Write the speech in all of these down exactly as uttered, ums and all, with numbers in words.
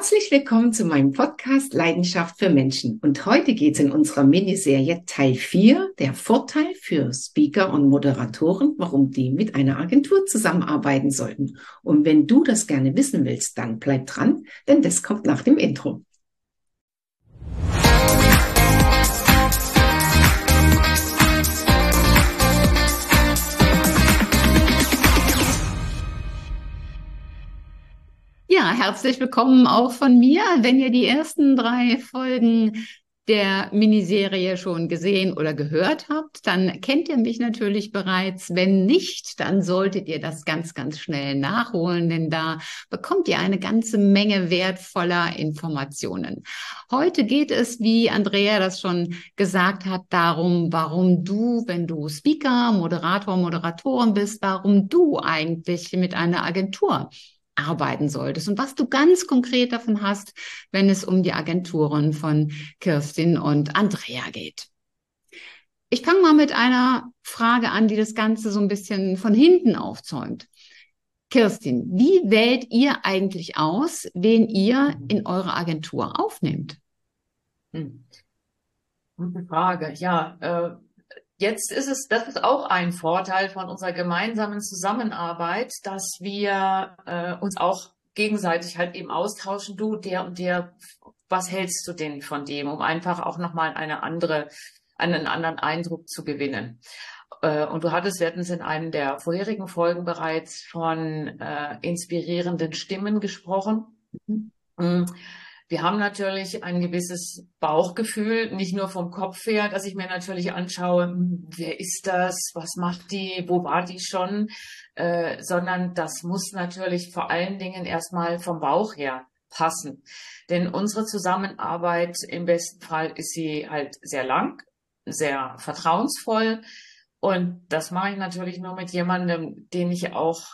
Herzlich willkommen zu meinem Podcast Leidenschaft für Menschen. Und heute geht es in unserer Miniserie Teil vier, der Vorteil für Speaker und Moderatoren, warum die mit einer Agentur zusammenarbeiten sollten. Und wenn du das gerne wissen willst, dann bleib dran, denn das kommt nach dem Intro. Ja, herzlich willkommen auch von mir. Wenn ihr die ersten drei Folgen der Miniserie schon gesehen oder gehört habt, dann kennt ihr mich natürlich bereits. Wenn nicht, dann solltet ihr das ganz, ganz schnell nachholen, denn da bekommt ihr eine ganze Menge wertvoller Informationen. Heute geht es, wie Andrea das schon gesagt hat, darum, warum du, wenn du Speaker, Moderator, Moderatorin bist, warum du eigentlich mit einer Agentur arbeiten solltest und was du ganz konkret davon hast, wenn es um die Agenturen von Kirstin und Andrea geht. Ich fange mal mit einer Frage an, die das Ganze so ein bisschen von hinten aufzäumt. Kirstin, wie wählt ihr eigentlich aus, wen ihr in eure Agentur aufnehmt? Hm. Gute Frage. Ja, äh, Jetzt ist es, das ist auch ein Vorteil von unserer gemeinsamen Zusammenarbeit, dass wir äh, uns auch gegenseitig halt eben austauschen. Du, der und der, was hältst du denn von dem, um einfach auch nochmal eine andere, einen anderen Eindruck zu gewinnen. Äh, und du hattest, wir hatten es in einem der vorherigen Folgen bereits von äh, inspirierenden Stimmen gesprochen. Mhm. Wir haben natürlich ein gewisses Bauchgefühl, nicht nur vom Kopf her, dass ich mir natürlich anschaue, wer ist das, was macht die, wo war die schon, äh, sondern das muss natürlich vor allen Dingen erstmal vom Bauch her passen. Denn unsere Zusammenarbeit im besten Fall ist sie halt sehr lang, sehr vertrauensvoll und das mache ich natürlich nur mit jemandem, den ich auch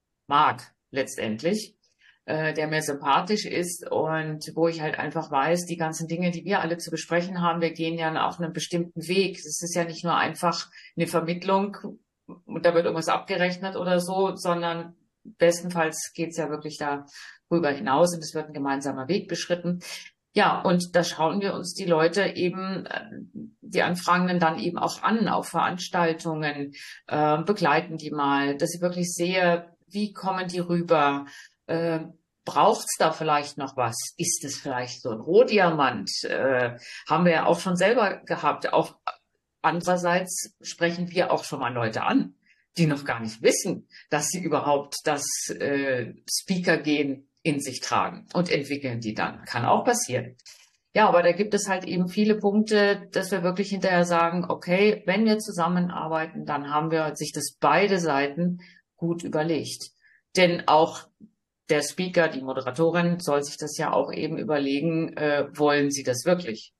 mag letztendlich, der mir sympathisch ist und wo ich halt einfach weiß, die ganzen Dinge, die wir alle zu besprechen haben, wir gehen ja auf einen bestimmten Weg. Es ist ja nicht nur einfach eine Vermittlung und da wird irgendwas abgerechnet oder so, sondern bestenfalls geht es ja wirklich darüber hinaus und es wird ein gemeinsamer Weg beschritten. Ja, und da schauen wir uns die Leute eben, die Anfragenden dann eben auch an, auf Veranstaltungen, äh, begleiten die mal, dass ich wirklich sehe, wie kommen die rüber, Äh, braucht's da vielleicht noch was? Ist es vielleicht so ein Rohdiamant? Äh, haben wir ja auch schon selber gehabt. Auch andererseits sprechen wir auch schon mal Leute an, die noch gar nicht wissen, dass sie überhaupt das äh, Speaker-Gen in sich tragen und entwickeln die dann. Kann auch passieren. Ja, aber da gibt es halt eben viele Punkte, dass wir wirklich hinterher sagen, okay, wenn wir zusammenarbeiten, dann haben wir sich das beide Seiten gut überlegt. Denn auch der Speaker, die Moderatorin, soll sich das ja auch eben überlegen, äh, wollen sie das wirklich?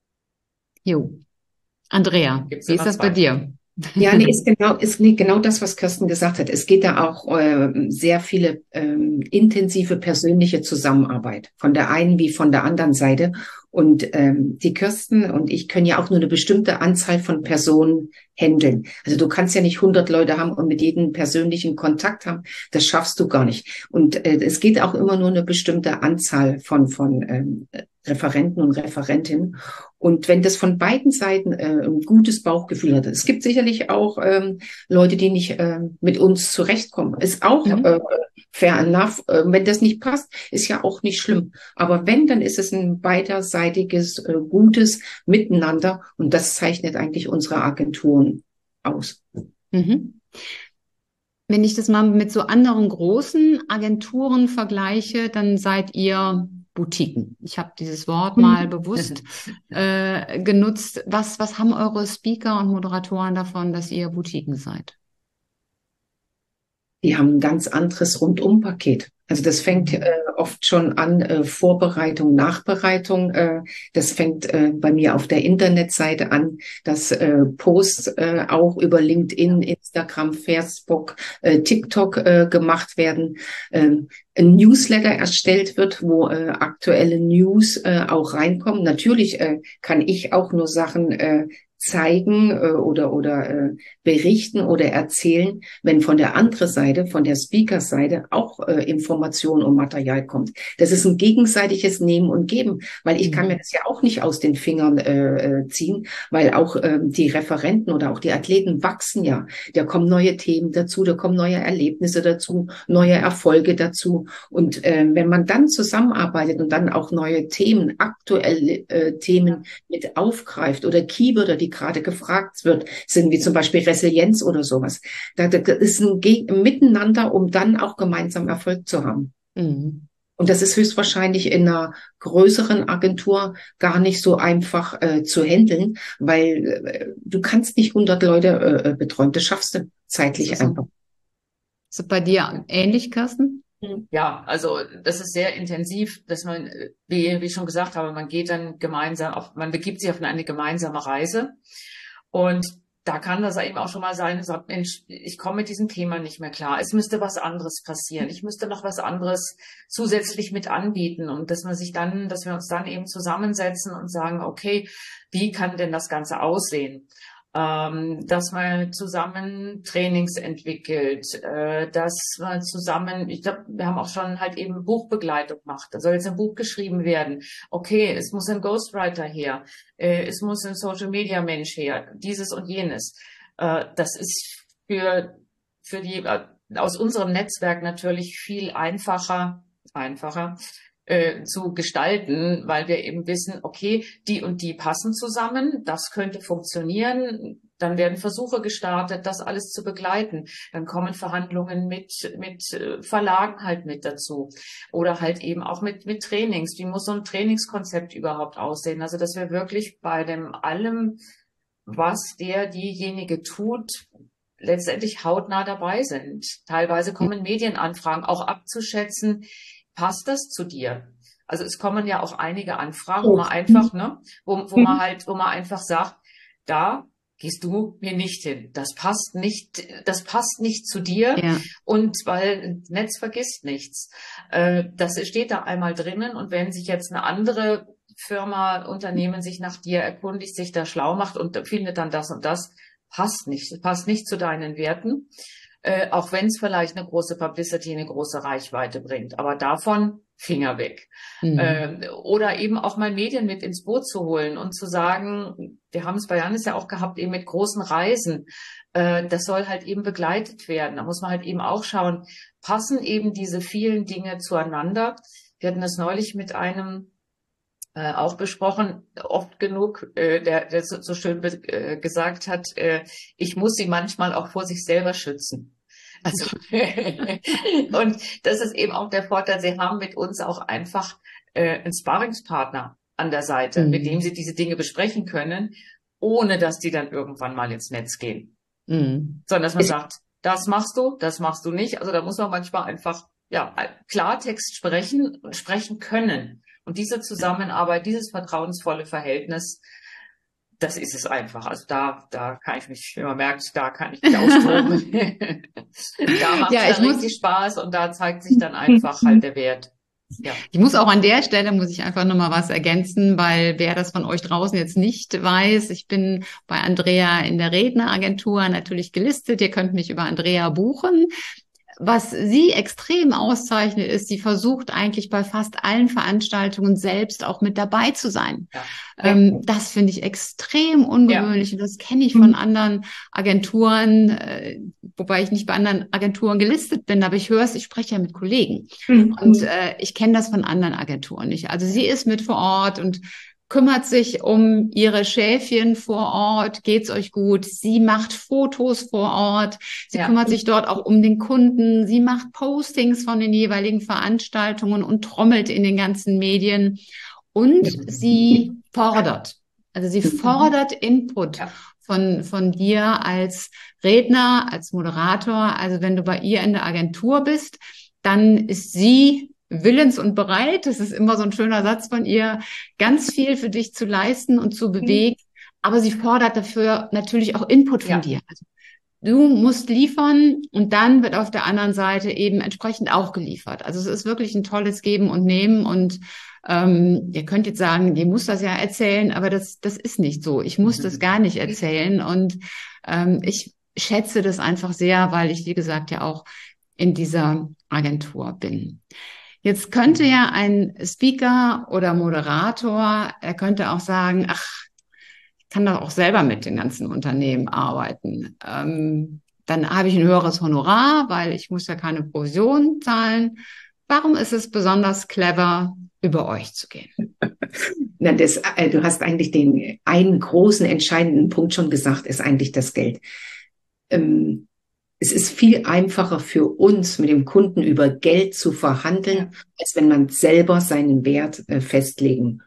Jo. Andrea, wie ist das bei dir? Ja, nee, ist genau, ist nee, genau das, was Kirsten gesagt hat. Es geht da auch äh, sehr viele ähm, intensive persönliche Zusammenarbeit von der einen wie von der anderen Seite. Und ähm, die Kirsten und ich können ja auch nur eine bestimmte Anzahl von Personen handeln. Also du kannst ja nicht hundert Leute haben und mit jedem persönlichen Kontakt haben. Das schaffst du gar nicht. Und äh, es geht auch immer nur eine bestimmte Anzahl von von ähm, Referenten und Referentinnen. Und wenn das von beiden Seiten äh, ein gutes Bauchgefühl hat, es gibt sicherlich auch ähm, Leute, die nicht äh, mit uns zurechtkommen. Ist auch mhm. äh, fair enough. Äh, wenn das nicht passt, ist ja auch nicht schlimm. Aber wenn, dann ist es ein beiderseitiges, äh, gutes Miteinander. Und das zeichnet eigentlich unsere Agenturen aus. Mhm. Wenn ich das mal mit so anderen großen Agenturen vergleiche, dann seid ihr Boutiquen. Ich habe dieses Wort mal bewusst äh, genutzt. Was, was haben eure Speaker und Moderatoren davon, dass ihr Boutiquen seid? Die haben ein ganz anderes Rundumpaket. Also das fängt äh, oft schon an, äh, Vorbereitung, Nachbereitung. Äh, das fängt äh, bei mir auf der Internetseite an, dass äh, Posts äh, auch über LinkedIn, Instagram, Facebook, äh, TikTok äh, gemacht werden. Ähm, ein Newsletter erstellt wird, wo äh, aktuelle News äh, auch reinkommen. Natürlich äh, kann ich auch nur Sachen äh, zeigen äh, oder oder äh, berichten oder erzählen, wenn von der anderen Seite, von der Speaker-Seite auch äh, Information und Material kommt. Das ist ein gegenseitiges Nehmen und Geben, weil ich kann mir das ja auch nicht aus den Fingern äh, ziehen, weil auch ähm, die Referenten oder auch die Athleten wachsen ja. Da kommen neue Themen dazu, da kommen neue Erlebnisse dazu, neue Erfolge dazu. Und äh, wenn man dann zusammenarbeitet und dann auch neue Themen, aktuelle äh, Themen mit aufgreift oder Keywörter, die gerade gefragt wird, sind wie zum Beispiel Resilienz oder sowas. Da, da ist ein Ge Miteinander, um dann auch gemeinsam Erfolg zu haben. Mhm. Und das ist höchstwahrscheinlich in einer größeren Agentur gar nicht so einfach äh, zu handeln, weil äh, du kannst nicht hundert Leute äh, betreuen. Das schaffst du zeitlich Ist so. einfach. Ist das bei dir ähnlich, Kirsten? Ja, also das ist sehr intensiv, dass man, wie, wie ich schon gesagt habe, man geht dann gemeinsam auf, man begibt sich auf eine gemeinsame Reise. Und da kann das eben auch schon mal sein, sagt, Mensch, ich komme mit diesem Thema nicht mehr klar. Es müsste was anderes passieren. Ich müsste noch was anderes zusätzlich mit anbieten. Und dass man sich dann, dass wir uns dann eben zusammensetzen und sagen, okay, wie kann denn das Ganze aussehen? Ähm, dass man zusammen Trainings entwickelt, äh, dass man zusammen, ich glaube, wir haben auch schon halt eben Buchbegleitung gemacht. Da soll jetzt ein Buch geschrieben werden. Okay, es muss ein Ghostwriter her, äh, es muss ein Social Media Mensch her, dieses und jenes. Äh, das ist für für die äh, aus unserem Netzwerk natürlich viel einfacher, einfacher. Äh, zu gestalten, weil wir eben wissen, okay, die und die passen zusammen, das könnte funktionieren, dann werden Versuche gestartet, das alles zu begleiten, dann kommen Verhandlungen mit mit Verlagen halt mit dazu oder halt eben auch mit mit Trainings, wie muss so ein Trainingskonzept überhaupt aussehen, also dass wir wirklich bei dem allem, was der diejenige tut, letztendlich hautnah dabei sind. Teilweise kommen Medienanfragen, auch abzuschätzen, passt das zu dir? Also es kommen ja auch einige Anfragen, wo man einfach, ne, wo, wo man halt, wo man einfach sagt, da gehst du mir nicht hin. Das passt nicht, das passt nicht zu dir. Ja. Und weil Netz vergisst nichts. Äh, das steht da einmal drinnen. Und wenn sich jetzt eine andere Firma, Unternehmen sich nach dir erkundigt, sich da schlau macht und findet dann das und das, passt nicht. Das passt nicht zu deinen Werten. Äh, auch wenn es vielleicht eine große Publicity, eine große Reichweite bringt. Aber davon Finger weg. Mhm. Äh, oder eben auch mal Medien mit ins Boot zu holen und zu sagen, wir haben es bei Janis ja auch gehabt, eben mit großen Reisen. Äh, das soll halt eben begleitet werden. Da muss man halt eben auch schauen, passen eben diese vielen Dinge zueinander. Wir hatten das neulich mit einem Äh, auch besprochen, oft genug, äh, der, der so, so schön äh, gesagt hat, äh, ich muss sie manchmal auch vor sich selber schützen. Also und das ist eben auch der Vorteil, sie haben mit uns auch einfach äh, einen Sparringspartner an der Seite, mhm. mit dem sie diese Dinge besprechen können, ohne dass die dann irgendwann mal ins Netz gehen. Mhm. Sondern dass man sagt, das machst du, das machst du nicht. Also da muss man manchmal einfach ja Klartext sprechen und sprechen können. Und diese Zusammenarbeit, dieses vertrauensvolle Verhältnis, das ist es einfach. Also da, da kann ich mich, wie man merkt, da kann ich mich austoben. Da macht es ja, dann richtig Spaß und da zeigt sich dann einfach halt der Wert. Ja. Ich muss auch an der Stelle, muss ich einfach nochmal was ergänzen, weil wer das von euch draußen jetzt nicht weiß, ich bin bei Andrea in der Redneragentur natürlich gelistet. Ihr könnt mich über Andrea buchen. Was sie extrem auszeichnet, ist, sie versucht eigentlich bei fast allen Veranstaltungen selbst auch mit dabei zu sein. Ja. Ähm, das finde ich extrem ungewöhnlich, ja. Und das kenne ich von anderen Agenturen, äh, wobei ich nicht bei anderen Agenturen gelistet bin, aber ich höre es, ich spreche ja mit Kollegen. Mhm. Und äh, ich kenne das von anderen Agenturen nicht. Also sie ist mit vor Ort und kümmert sich um ihre Schäfchen vor Ort, geht's euch gut? Sie macht Fotos vor Ort, sie ja. kümmert sich dort auch um den Kunden, sie macht Postings von den jeweiligen Veranstaltungen und trommelt in den ganzen Medien und sie fordert, also sie fordert Input ja. von von dir als Redner, als Moderator. Also wenn du bei ihr in der Agentur bist, dann ist sie willens und bereit, das ist immer so ein schöner Satz von ihr, ganz viel für dich zu leisten und zu bewegen, aber sie fordert dafür natürlich auch Input von ja. dir. Also du musst liefern und dann wird auf der anderen Seite eben entsprechend auch geliefert. Also es ist wirklich ein tolles Geben und Nehmen und ähm, ihr könnt jetzt sagen, ihr muss das ja erzählen, aber das, das ist nicht so. Ich muss das gar nicht erzählen und ähm, ich schätze das einfach sehr, weil ich, wie gesagt, ja auch in dieser Agentur bin. Jetzt könnte ja ein Speaker oder Moderator, er könnte auch sagen, ach, ich kann doch auch selber mit den ganzen Unternehmen arbeiten. Ähm, dann habe ich ein höheres Honorar, weil ich muss ja keine Provision zahlen. Warum ist es besonders clever, über euch zu gehen? Na, das, äh, du hast eigentlich den einen großen entscheidenden Punkt schon gesagt, ist eigentlich das Geld. Ähm, Es ist viel einfacher für uns, mit dem Kunden über Geld zu verhandeln, ja, als wenn man selber seinen Wert äh, festlegen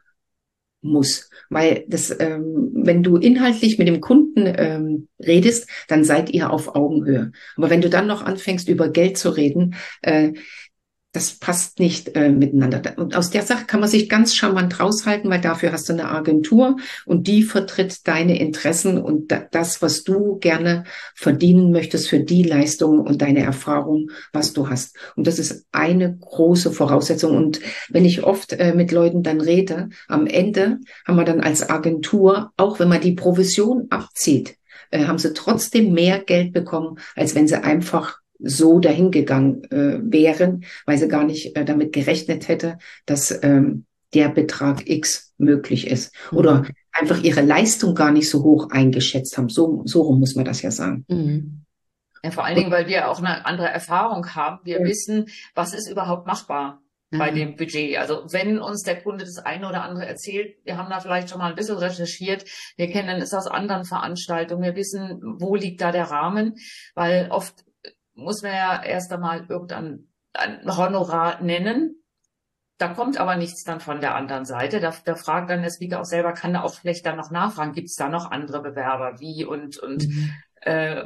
muss. Weil das, ähm, wenn du inhaltlich mit dem Kunden ähm, redest, dann seid ihr auf Augenhöhe. Aber wenn du dann noch anfängst, über Geld zu reden, äh, das passt nicht äh, miteinander. Und aus der Sache kann man sich ganz charmant raushalten, weil dafür hast du eine Agentur und die vertritt deine Interessen und da, das, was du gerne verdienen möchtest für die Leistung und deine Erfahrung, was du hast. Und das ist eine große Voraussetzung. Und wenn ich oft äh, mit Leuten dann rede, am Ende haben wir dann als Agentur, auch wenn man die Provision abzieht, äh, haben sie trotzdem mehr Geld bekommen, als wenn sie einfach so dahingegangen äh, wären, weil sie gar nicht äh, damit gerechnet hätte, dass ähm, der Betrag X möglich ist. Mhm. Oder einfach ihre Leistung gar nicht so hoch eingeschätzt haben. So, so rum muss man das ja sagen. Mhm. Ja, vor allen Dingen, weil wir auch eine andere Erfahrung haben. Wir ja. wissen, was ist überhaupt machbar mhm. bei dem Budget. Also wenn uns der Kunde das eine oder andere erzählt, wir haben da vielleicht schon mal ein bisschen recherchiert, wir kennen es aus anderen Veranstaltungen, wir wissen, wo liegt da der Rahmen, weil oft muss man ja erst einmal irgendein ein Honorar nennen. Da kommt aber nichts dann von der anderen Seite. Da, da fragt dann der Speaker auch selber, kann er auch vielleicht dann noch nachfragen, gibt es da noch andere Bewerber, wie und und mhm. äh,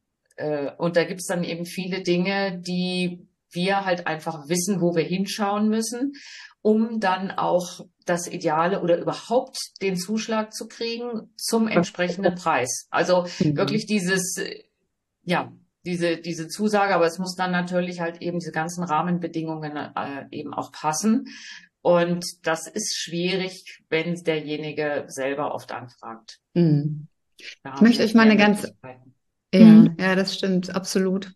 äh, und da gibt es dann eben viele Dinge, die wir halt einfach wissen, wo wir hinschauen müssen, um dann auch das Ideale oder überhaupt den Zuschlag zu kriegen zum entsprechenden Preis. Also mhm. wirklich dieses, ja, diese, diese Zusage, aber es muss dann natürlich halt eben diese ganzen Rahmenbedingungen äh, eben auch passen. Und das ist schwierig, wenn derjenige selber oft anfragt. Mhm. Ich möchte euch mal eine ganz, ja, mhm. ja, das stimmt, absolut.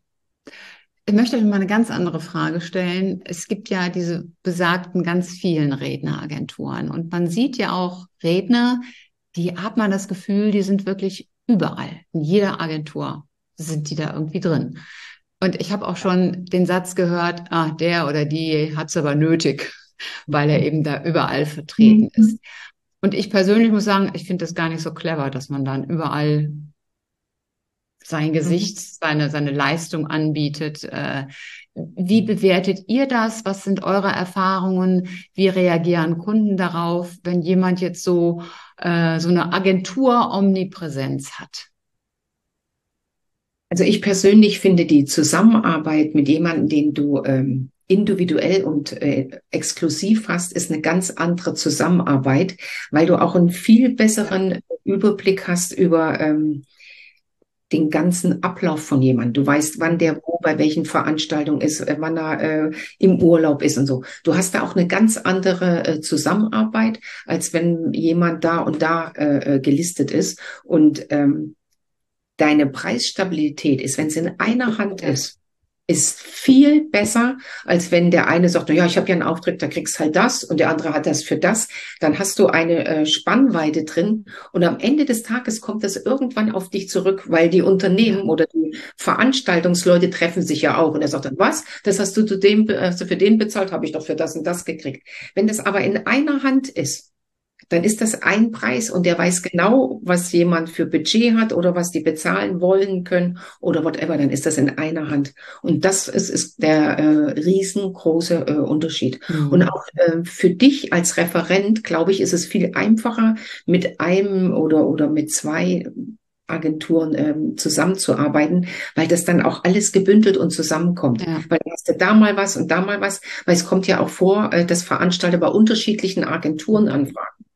Ich möchte euch mal eine ganz andere Frage stellen. Es gibt ja diese besagten ganz vielen Redneragenturen und man sieht ja auch Redner, die hat man das Gefühl, die sind wirklich überall, in jeder Agentur sind die da irgendwie drin. Und ich habe auch schon den Satz gehört, ah, der oder die hat's aber nötig, weil er eben da überall vertreten mhm. ist. Und ich persönlich muss sagen, ich finde das gar nicht so clever, dass man dann überall sein Gesicht, mhm. seine, seine Leistung anbietet. Äh, wie bewertet ihr das? Was sind eure Erfahrungen? Wie reagieren Kunden darauf, wenn jemand jetzt so, äh, so eine Agentur-Omnipräsenz hat? Also ich persönlich finde die Zusammenarbeit mit jemandem, den du ähm, individuell und äh, exklusiv hast, ist eine ganz andere Zusammenarbeit, weil du auch einen viel besseren Überblick hast über ähm, den ganzen Ablauf von jemandem. Du weißt, wann der wo bei welchen Veranstaltungen ist, äh, wann er äh, im Urlaub ist und so. Du hast da auch eine ganz andere äh, Zusammenarbeit, als wenn jemand da und da äh, gelistet ist. Und ähm, deine Preisstabilität ist, wenn es in einer Hand ist, ist viel besser, als wenn der eine sagt, ja, ich habe ja einen Auftrag, da kriegst halt das und der andere hat das für das. Dann hast du eine äh, Spannweite drin und am Ende des Tages kommt das irgendwann auf dich zurück, weil die Unternehmen oder die Veranstaltungsleute treffen sich ja auch und er sagt dann, was, das hast du zu dem, also für den bezahlt, habe ich doch für das und das gekriegt. Wenn das aber in einer Hand ist, dann ist das ein Preis und der weiß genau, was jemand für Budget hat oder was die bezahlen wollen können oder whatever, dann ist das in einer Hand. Und das ist, ist der äh, riesengroße äh, Unterschied. Mhm. Und auch äh, für dich als Referent, glaube ich, ist es viel einfacher, mit einem oder, oder mit zwei Agenturen ähm, zusammenzuarbeiten, weil das dann auch alles gebündelt und zusammenkommt. Ja. Weil du hast ja da mal was und da mal was, weil es kommt ja auch vor, äh, dass Veranstalter bei unterschiedlichen Agenturen anfragen.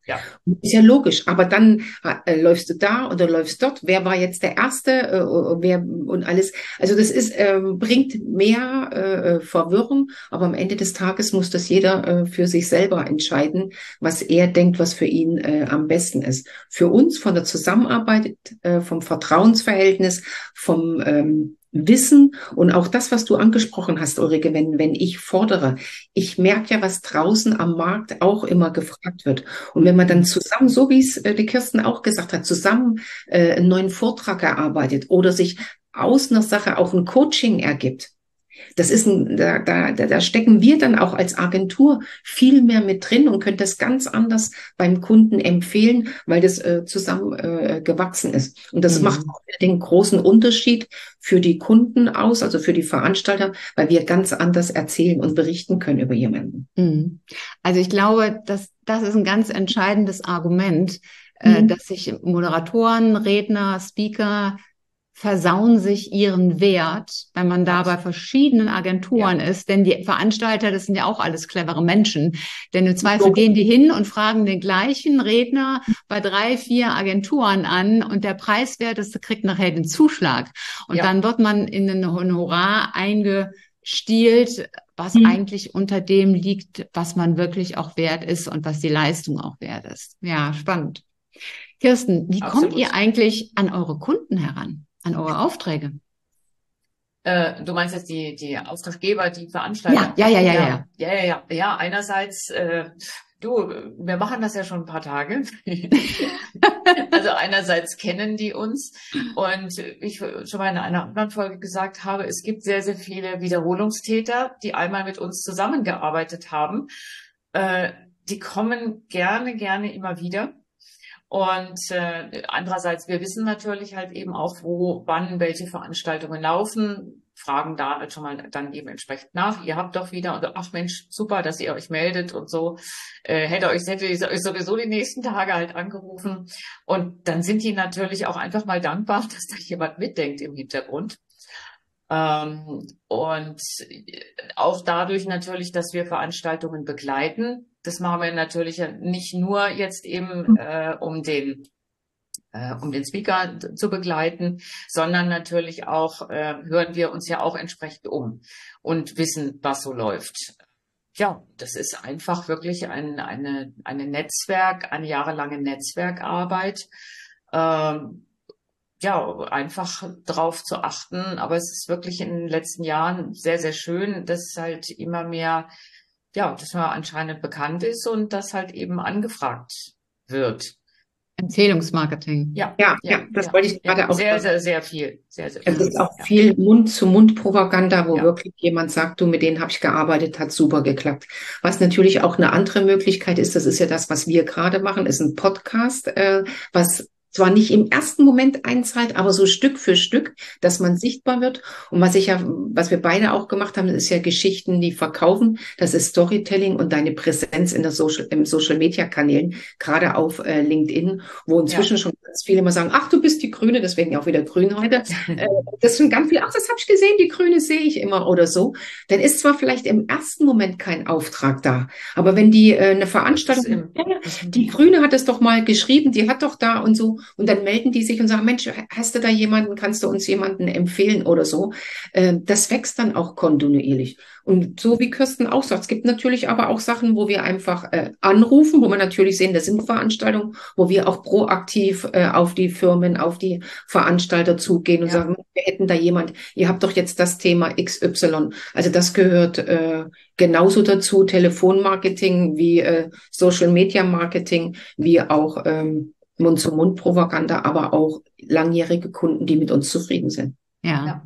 Ja. Ist ja logisch, aber dann äh, läufst du da oder läufst dort. Wer war jetzt der Erste? Äh, wer und alles. Also das ist ähm, bringt mehr äh, Verwirrung, aber am Ende des Tages muss das jeder äh, für sich selber entscheiden, was er denkt, was für ihn äh, am besten ist. Für uns von der Zusammenarbeit, äh, vom Vertrauensverhältnis, vom ähm, Wissen und auch das, was du angesprochen hast, Ulrike, wenn, wenn ich fordere. Ich merke ja, was draußen am Markt auch immer gefragt wird. Und wenn man dann zusammen, so wie es äh, die Kirsten auch gesagt hat, zusammen äh, einen neuen Vortrag erarbeitet oder sich aus einer Sache auch ein Coaching ergibt, das ist ein, da, da, da stecken wir dann auch als Agentur viel mehr mit drin und können das ganz anders beim Kunden empfehlen, weil das äh, zusammen äh, gewachsen ist. Und das mhm. macht auch den großen Unterschied für die Kunden aus, also für die Veranstalter, weil wir ganz anders erzählen und berichten können über jemanden. Mhm. Also ich glaube, dass das ist ein ganz entscheidendes Argument, mhm. äh, dass sich Moderatoren, Redner, Speaker versauen sich ihren Wert, wenn man da bei verschiedenen Agenturen ja. ist. Denn die Veranstalter, das sind ja auch alles clevere Menschen. Denn im Zweifel so. gehen die hin und fragen den gleichen Redner bei drei, vier Agenturen an und der Preiswerteste kriegt nachher den Zuschlag. Und ja. dann wird man in ein Honorar eingestielt, was hm. eigentlich unter dem liegt, was man wirklich auch wert ist und was die Leistung auch wert ist. Ja, spannend. Kirsten, wie Absolut. kommt ihr eigentlich an eure Kunden heran? An eure Aufträge? Äh, du meinst jetzt die, die Auftraggeber, die Veranstalter? Ja, ja, ja, ja, ja. Ja, ja, ja. Ja, einerseits, äh, du, wir machen das ja schon ein paar Tage. Also einerseits kennen die uns und ich schon mal in einer anderen Folge gesagt habe, es gibt sehr, sehr viele Wiederholungstäter, die einmal mit uns zusammengearbeitet haben. Äh, die kommen gerne, gerne immer wieder. Und äh, andererseits, wir wissen natürlich halt eben auch, wo, wann welche Veranstaltungen laufen, fragen da halt schon mal dann eben entsprechend nach. Ihr habt doch wieder, und ach Mensch, super, dass ihr euch meldet und so. Äh, hätte euch, hätte ich euch sowieso die nächsten Tage halt angerufen. Und dann sind die natürlich auch einfach mal dankbar, dass da jemand mitdenkt im Hintergrund. Ähm, und auch dadurch natürlich, dass wir Veranstaltungen begleiten. Das machen wir natürlich nicht nur jetzt eben, äh, um den, äh, um den Speaker zu begleiten, sondern natürlich auch, äh, hören wir uns ja auch entsprechend um und wissen, was so läuft. Ja, das ist einfach wirklich ein, eine, eine Netzwerk, eine jahrelange Netzwerkarbeit. Ähm, ja, einfach drauf zu achten. Aber es ist wirklich in den letzten Jahren sehr, sehr schön, dass halt immer mehr, ja, dass man anscheinend bekannt ist und das halt eben angefragt wird. Empfehlungsmarketing. Ja, ja, ja, das ja, wollte ich gerade ja, auch sehr, sehr, sehr viel. Sehr, sehr viel. Es ist auch ja. viel Mund-zu-Mund-Propaganda, wo ja. wirklich jemand sagt, du, mit denen habe ich gearbeitet, hat super geklappt. Was natürlich auch eine andere Möglichkeit ist, das ist ja das, was wir gerade machen, ist ein Podcast, äh, was zwar nicht im ersten Moment einzahlt, aber so Stück für Stück, dass man sichtbar wird. Und was ich ja, was wir beide auch gemacht haben, ist ja Geschichten, die verkaufen. Das ist Storytelling und deine Präsenz in der Social, im Social Media Kanälen, gerade auf äh, LinkedIn, wo inzwischen ja. schon ganz viele immer sagen, ach, du bist die Grüne, deswegen auch wieder Grün heute. äh, das sind ganz viele, ach, das habe ich gesehen, die Grüne sehe ich immer oder so. Dann ist zwar vielleicht im ersten Moment kein Auftrag da, aber wenn die äh, eine Veranstaltung, im, die Grüne hat es doch mal geschrieben, die hat doch da und so. Und dann melden die sich und sagen, Mensch, hast du da jemanden, kannst du uns jemanden empfehlen oder so. Das wächst dann auch kontinuierlich. Und so wie Kirsten auch sagt, es gibt natürlich aber auch Sachen, wo wir einfach äh, anrufen, wo wir natürlich sehen, das sind Veranstaltungen, wo wir auch proaktiv äh, auf die Firmen, auf die Veranstalter zugehen und ja. sagen, wir hätten da jemand, ihr habt doch jetzt das Thema X Y. Also das gehört äh, genauso dazu, Telefonmarketing wie äh, Social Media Marketing, wie auch ähm, Mund-zu-Mund-Propaganda, aber auch langjährige Kunden, die mit uns zufrieden sind. Ja. ja.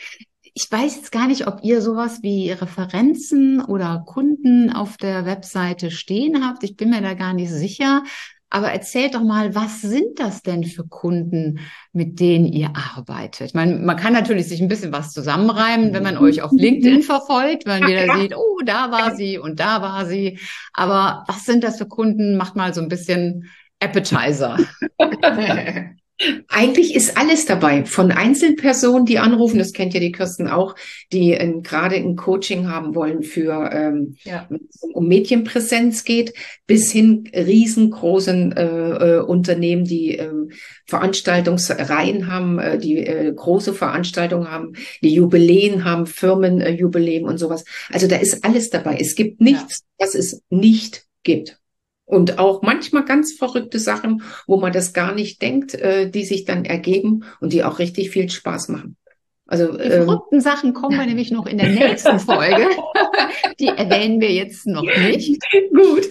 Ich weiß jetzt gar nicht, ob ihr sowas wie Referenzen oder Kunden auf der Webseite stehen habt. Ich bin mir da gar nicht sicher. Aber erzählt doch mal, was sind das denn für Kunden, mit denen ihr arbeitet? Man, man kann natürlich sich ein bisschen was zusammenreimen, wenn man euch auf LinkedIn verfolgt, wenn man wieder ja. sieht, oh, da war sie und da war sie. Aber was sind das für Kunden? Macht mal so ein bisschen Appetizer. Eigentlich ist alles dabei. Von Einzelpersonen, die anrufen, das kennt ja die Kirsten auch, die äh, gerade ein Coaching haben wollen für, ähm, Ja. wenn es um Medienpräsenz geht, bis hin riesengroßen äh, äh, Unternehmen, die äh, Veranstaltungsreihen haben, äh, die äh, große Veranstaltungen haben, die Jubiläen haben, Firmenjubiläen und sowas. Also da ist alles dabei. Es gibt nichts, was es nicht gibt. Und auch manchmal ganz verrückte Sachen, wo man das gar nicht denkt, äh, die sich dann ergeben und die auch richtig viel Spaß machen. Also Die ähm, verrückten Sachen kommen wir nämlich noch in der nächsten Folge. Die erwähnen wir jetzt noch nicht. gut.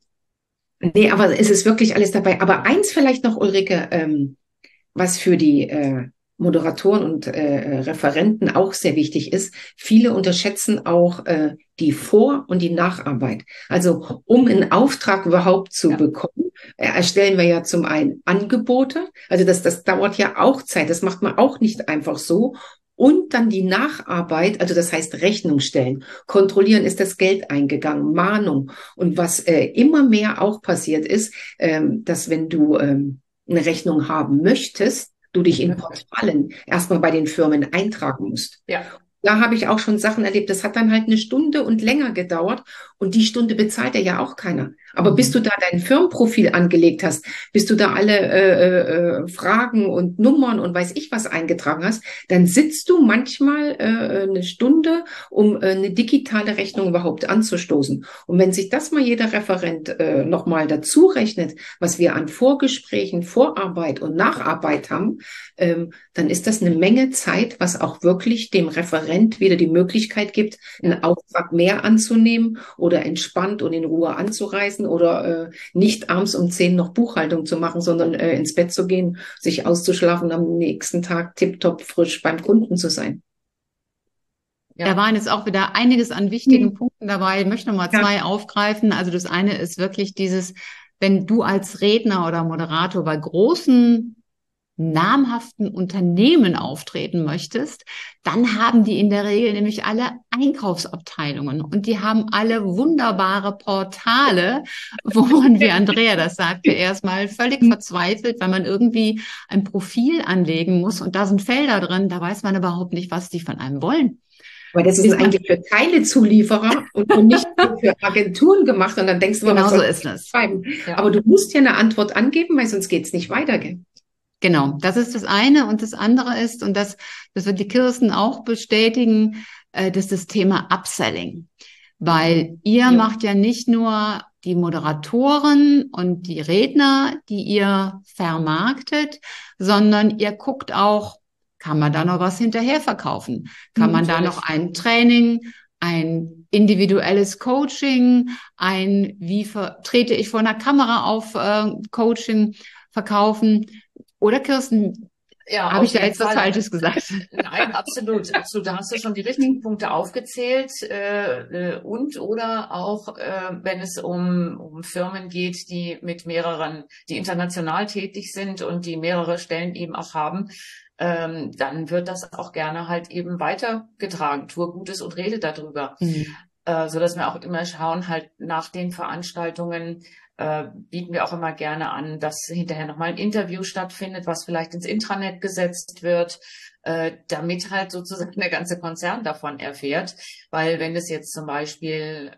Nee, aber es ist wirklich alles dabei. Aber eins vielleicht noch, Ulrike, ähm, was für die äh, Moderatoren und äh, Referenten auch sehr wichtig ist. Viele unterschätzen auch äh, die Vor- und die Nacharbeit. Also um einen Auftrag überhaupt zu Ja. bekommen, äh, erstellen wir ja zum einen Angebote. Also das, das dauert ja auch Zeit. Das macht man auch nicht einfach so. Und dann die Nacharbeit, also das heißt Rechnung stellen, kontrollieren, ist das Geld eingegangen, Mahnung. Und was äh, immer mehr auch passiert ist, ähm, dass wenn du ähm, eine Rechnung haben möchtest, du dich in Portalen erstmal bei den Firmen eintragen musst. Ja. Da habe ich auch schon Sachen erlebt, das hat dann halt eine Stunde und länger gedauert und die Stunde bezahlt ja auch keiner. Aber bis du da dein Firmenprofil angelegt hast, bis du da alle äh, äh, Fragen und Nummern und weiß ich was eingetragen hast, dann sitzt du manchmal äh, eine Stunde, um äh, eine digitale Rechnung überhaupt anzustoßen. Und wenn sich das mal jeder Referent äh, nochmal dazu rechnet, was wir an Vorgesprächen, Vorarbeit und Nacharbeit haben, ähm, dann ist das eine Menge Zeit, was auch wirklich dem Referent wieder die Möglichkeit gibt, einen Auftrag mehr anzunehmen oder entspannt und in Ruhe anzureisen oder äh, nicht abends um zehn noch Buchhaltung zu machen, sondern äh, ins Bett zu gehen, sich auszuschlafen und am nächsten Tag tipptopp frisch beim Kunden zu sein. Ja. Da waren jetzt auch wieder einiges an wichtigen Mhm. Punkten dabei. Ich möchte noch mal Ja. zwei aufgreifen. Also das eine ist wirklich dieses, wenn du als Redner oder Moderator bei großen namhaften Unternehmen auftreten möchtest, dann haben die in der Regel nämlich alle Einkaufsabteilungen und die haben alle wunderbare Portale, wo man, wie Andrea das sagte, erstmal völlig verzweifelt, weil man irgendwie ein Profil anlegen muss und da sind Felder drin, da weiß man überhaupt nicht, was die von einem wollen. Aber das ist Bis man- eigentlich für Teilezulieferer und, und nicht für Agenturen gemacht. Und dann denkst du, Genau was so soll ist ich es. schreiben? Ja. Aber du musst ja eine Antwort angeben, weil sonst geht's nicht weiter. Gell? Genau, das ist das eine. Und das andere ist, und das, das wird die Kirsten auch bestätigen, äh, das ist das Thema Upselling. Weil ihr Ja. macht ja nicht nur die Moderatoren und die Redner, die ihr vermarktet, sondern ihr guckt auch, kann man da noch was hinterher verkaufen? Kann man da Natürlich. noch ein Training, ein individuelles Coaching, ein, wie ver trete ich vor einer Kamera auf, äh, Coaching verkaufen? Oder Kirsten, Ja, habe auf ich da jeden jetzt was Fall. Falsches gesagt? Nein, absolut, absolut. Da hast du schon die richtigen Punkte aufgezählt äh, äh, und oder auch, äh, wenn es um, um Firmen geht, die mit mehreren, die international tätig sind und die mehrere Stellen eben auch haben, ähm, dann wird das auch gerne halt eben weitergetragen. Tue Gutes und rede darüber. Mhm. Äh, so dass wir auch immer schauen, halt nach den Veranstaltungen äh, bieten wir auch immer gerne an, dass hinterher nochmal ein Interview stattfindet, was vielleicht ins Intranet gesetzt wird, äh, damit halt sozusagen der ganze Konzern davon erfährt. Weil wenn es jetzt zum Beispiel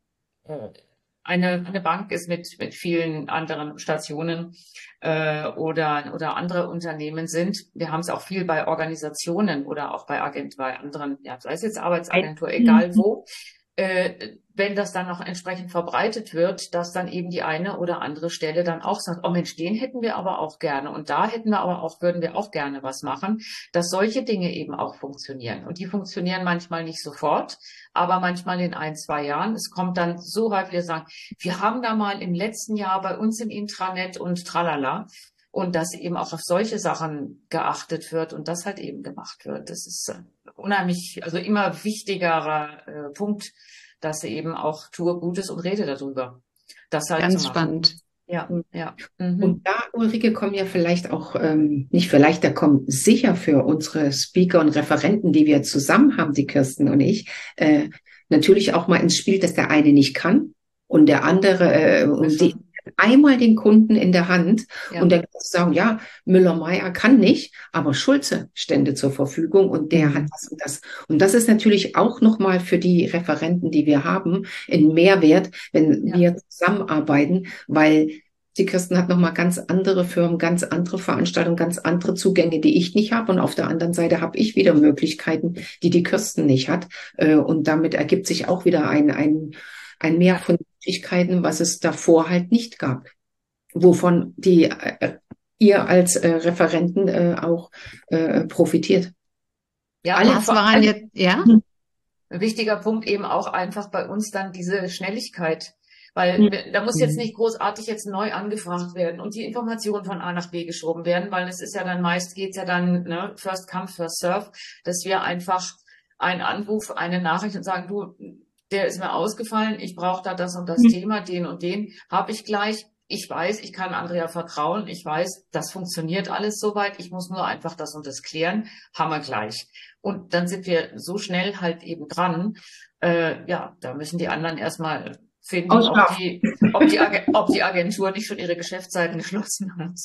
äh, eine, eine Bank ist mit, mit vielen anderen Stationen äh, oder, oder andere Unternehmen sind, wir haben es auch viel bei Organisationen oder auch bei Agent, bei anderen, ja, sei es jetzt Arbeitsagentur, egal wo, äh, wenn das dann noch entsprechend verbreitet wird, dass dann eben die eine oder andere Stelle dann auch sagt, oh Mensch, den hätten wir aber auch gerne und da hätten wir aber auch, würden wir auch gerne was machen, dass solche Dinge eben auch funktionieren. Und die funktionieren manchmal nicht sofort, aber manchmal in ein, zwei Jahren. Es kommt dann so weit, wir sagen, wir haben da mal im letzten Jahr bei uns im Intranet und tralala. Und dass eben auch auf solche Sachen geachtet wird und das halt eben gemacht wird. Das ist äh, unheimlich, also immer wichtigerer äh, Punkt, dass sie eben auch tue Gutes und rede darüber. Das halt Ganz zu machen. spannend. Ja, ja. Mhm. Und da, Ulrike, kommen ja vielleicht auch, ähm, nicht vielleicht, da kommen sicher für unsere Speaker und Referenten, die wir zusammen haben, die Kirsten und ich, äh, natürlich auch mal ins Spiel, dass der eine nicht kann und der andere, äh, und die einmal den Kunden in der Hand Ja. und der kann sagen, ja, Müller-Meyer kann nicht, aber Schulze stände zur Verfügung und der Mhm. hat das und das. Und das ist natürlich auch nochmal für die Referenten, die wir haben, ein Mehrwert, wenn Ja. wir zusammenarbeiten, weil die Kirsten hat nochmal ganz andere Firmen, ganz andere Veranstaltungen, ganz andere Zugänge, die ich nicht habe. Und auf der anderen Seite habe ich wieder Möglichkeiten, die die Kirsten nicht hat. Äh, Und damit ergibt sich auch wieder ein, ein, ein Mehr von Möglichkeiten, was es davor halt nicht gab. Wovon die, äh, ihr als äh, Referenten äh, auch äh, profitiert. Ja, Alle- und Was vor waren allem jetzt, ja? ein wichtiger Punkt eben auch einfach bei uns dann diese Schnelligkeit. Weil Mhm. wir- da muss jetzt nicht großartig jetzt neu angefragt werden und die Informationen von A nach B geschoben werden, weil es ist ja dann meist geht's ja dann, ne, first come, first serve, dass wir einfach einen Anruf, eine Nachricht und sagen, du, der ist mir ausgefallen, ich brauche da das und das Mhm. Thema, den und den habe ich gleich. Ich weiß, ich kann Andrea vertrauen, ich weiß, das funktioniert alles soweit, ich muss nur einfach das und das klären, haben wir gleich. Und dann sind wir so schnell halt eben dran. Äh, ja, da müssen die anderen erstmal finden, ob Ausschlafen. die, ob die, Ag- ob die Agentur nicht schon ihre Geschäftszeiten geschlossen hat.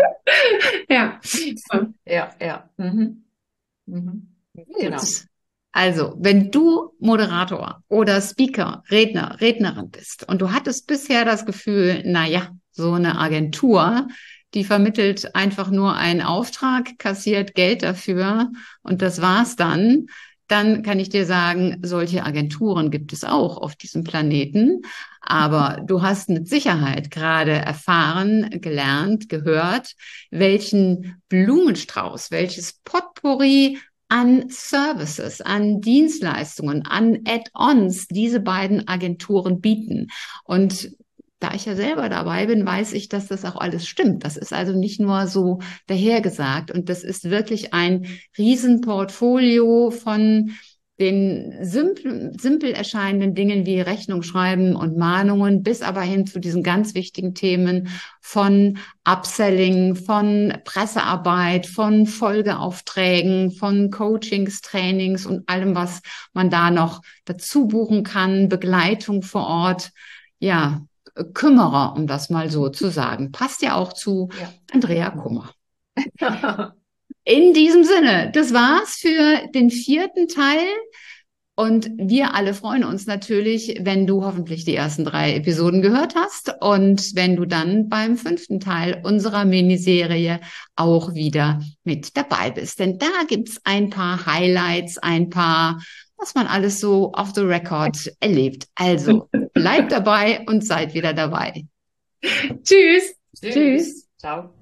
Ja. Ja, ja. Mhm. Mhm. Genau. Gut. Also, wenn du Moderator oder Speaker, Redner, Rednerin bist und du hattest bisher das Gefühl, na ja, so eine Agentur, die vermittelt einfach nur einen Auftrag, kassiert Geld dafür und das war's dann, dann kann ich dir sagen, solche Agenturen gibt es auch auf diesem Planeten. Aber du hast mit Sicherheit gerade erfahren, gelernt, gehört, welchen Blumenstrauß, welches Potpourri an Services, an Dienstleistungen, an Add-ons diese beiden Agenturen bieten. Und da ich ja selber dabei bin, weiß ich, dass das auch alles stimmt. Das ist also nicht nur so dahergesagt. Und das ist wirklich ein Riesenportfolio von den simpel, simpel erscheinenden Dingen wie Rechnung schreiben und Mahnungen bis aber hin zu diesen ganz wichtigen Themen von Upselling, von Pressearbeit, von Folgeaufträgen, von Coachings, Trainings und allem, was man da noch dazu buchen kann, Begleitung vor Ort. Ja, Kümmerer, um das mal so zu sagen. Passt ja auch zu Ja. Andrea Kummer. In diesem Sinne, das war's für den vierten Teil. Und wir alle freuen uns natürlich, wenn du hoffentlich die ersten drei Episoden gehört hast und wenn du dann beim fünften Teil unserer Miniserie auch wieder mit dabei bist. Denn da gibt's ein paar Highlights, ein paar, was man alles so off the record erlebt. Also bleibt dabei und seid wieder dabei. Tschüss. Tschüss. Tschüss. Ciao.